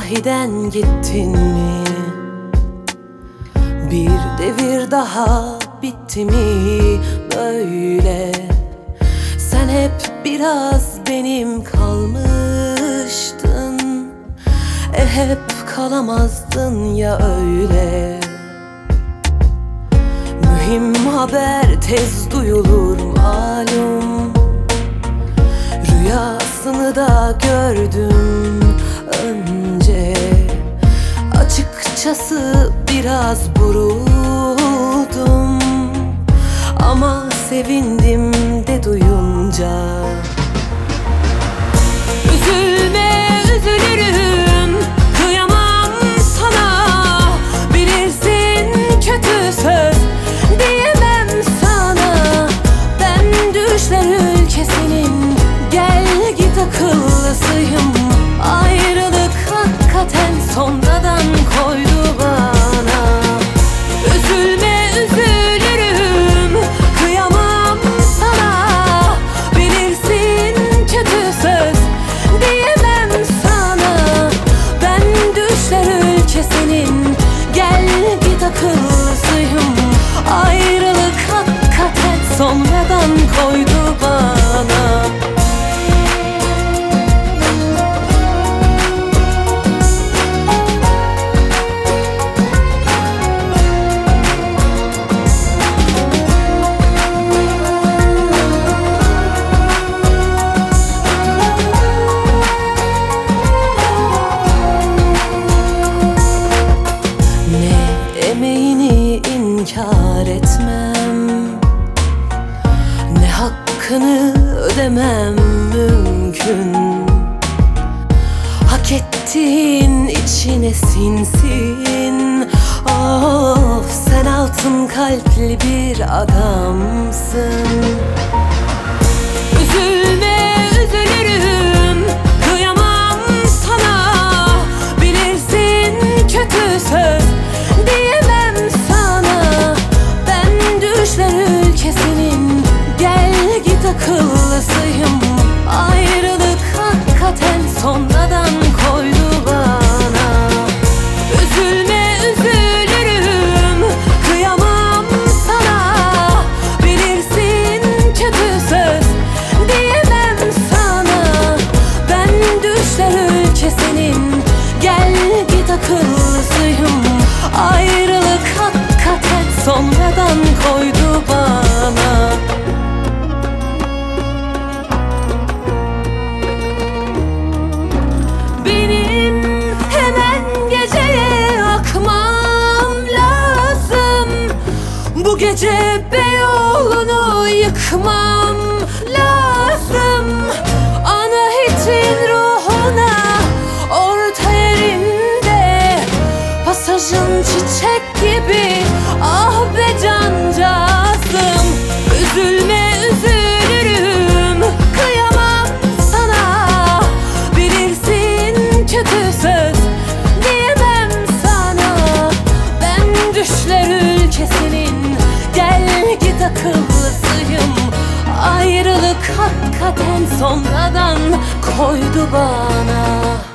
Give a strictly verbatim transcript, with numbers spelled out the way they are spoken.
sahiden gittin mi? Bir devir daha bitti mi böyle? Sen hep biraz benim kalmıştın, e hep kalamazdın ya öyle. Mühim haber tez duyulur malum, rüyasını da gördüm önce. Açıkçası biraz buruldum, ama sevindim de duyunca. Üzülme, üzülürüm, kıyamam sana. Bilirsin kötü söz diyemem sana. Ben düşler ülkesinin gel git akıllısıyım. Ayrılık hakikaten sonradan koydu bana. Üzülme, üzülürüm, kıyamam sana. Bilirsin kötü söz diyemem sana. Ben düşler ülkesinin gel git akıllısıyım. Ayrılık hakikaten sonradan koydu bana. Emeğini inkar etmem, ne hakkını ödemem mümkün. Hak ettiğin içine sinsin. Of, sen altın kalpli bir adamsın. Üzülme, üzülürüm, kıyamam sana. Bilirsin kötü söz diyemem sana. Ben düşler ülkesinin gel git akıllısıyım. Ayrılık hakikaten sonradan koydu bana. Üzülme, üzülürüm, kıyamam sana. Bilirsin kötü söz diyemem sana. Ben düşler ülkesinin gel git akıllısıyım. Ayrılık hakikaten sonradan koydu bana. Benim hemen geceye akmam lazım. Bu gece Beyoğlu'nu yıkmam lazım. Ana hitin ruhuna orta yerinde, pasajın çiçek gibi ah be cancağızım. Üzülme, üzülürüm, kıyamam sana. Bilirsin kötü söz diyemem sana. Ben düşler ülkesinin gel git akıllısıyım. Ayrılık hakikaten sonradan koydu bana.